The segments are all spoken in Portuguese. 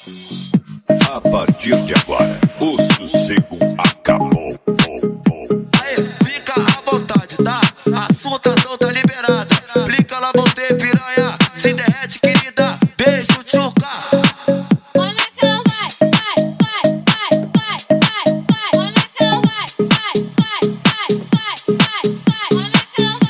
A partir de agora, o sossego acabou. Aí, fica à vontade, tá? A sua ação tá liberada. Aplica lá, voltei, piranha. Se derrete, querida. Beijo, tchuca. Como é que ela vai? Como é que ela vai? Como é que ela vai? Como é que ela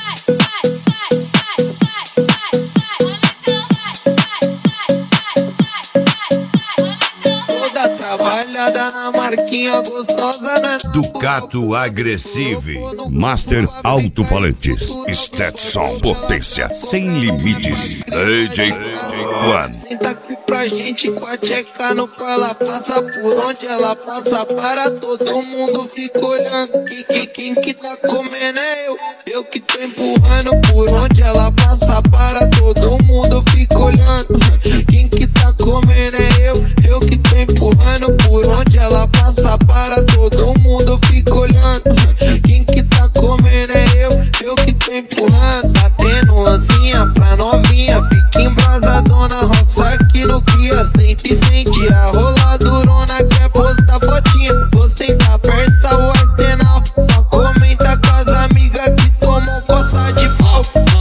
vai? Toda trabalhada na marquinha gostosa, né? Ducato Agressive, Master Alto-Falantes, Stetson, potência sem limites, DJ One. Senta aqui pra gente com a tcheca no pau. Ela passa por onde ela passa, para todo mundo fica olhando. Quem que tá comendo é eu que tô empurrando. Por onde ela passa, para todo mundo fica olhando. Quem que tá comendo é eu que tô empurrando. Por onde ela passa, para todo mundo fica olhando. Quem que tá comendo é eu que tô empurrando. Batendo lancinha pra novinha, fica embrasadona, roça aqui no Kia. Sente a rola durona, quer postar fotinha. Vou tentar persa o arsenal, só comenta com as amigas que tomam coça de pau.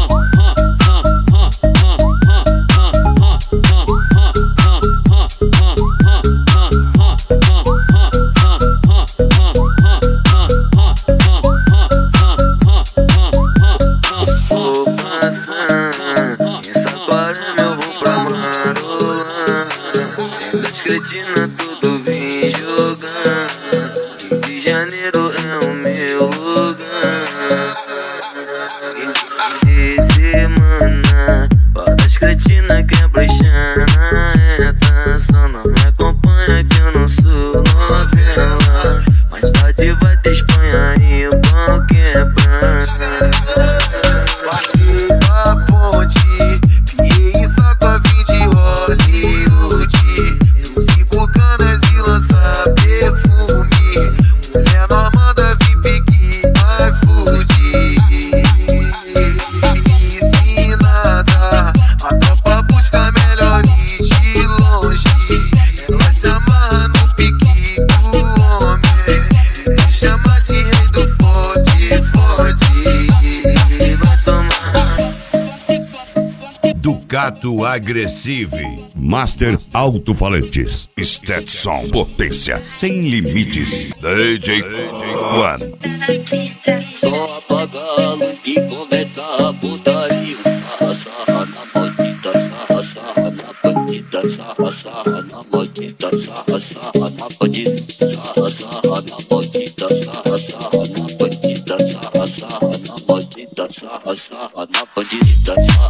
Cretina, tudo vem jogando. Rio de Janeiro é o meu lugar. Fim de semana, várias cretinas quer brechar na reta. Só não me acompanha que eu não sou novela. Mais tarde vai ter Espanha e o pau quebra. Passei da ponte, piei só com a vim de Hollywood. Canas e lança perfume. Mulher normanda, VIP que vai fugir. Ensinada, a tropa busca melhores de longe. Ela se amarra no pique do homem. Me chama de rei do forte. Vai tomar. Ducato Agressive, Master Alto-Falantes, Stetson, potência sem limites, DJ One. Só apaga a luz que começa a putaria. Sarra na maldita, sarra na bandida. Sarra na maldita, sarra na bandida. Sarra na maldita, sarra na bandida. Sarra na maldita, sarra na bandida.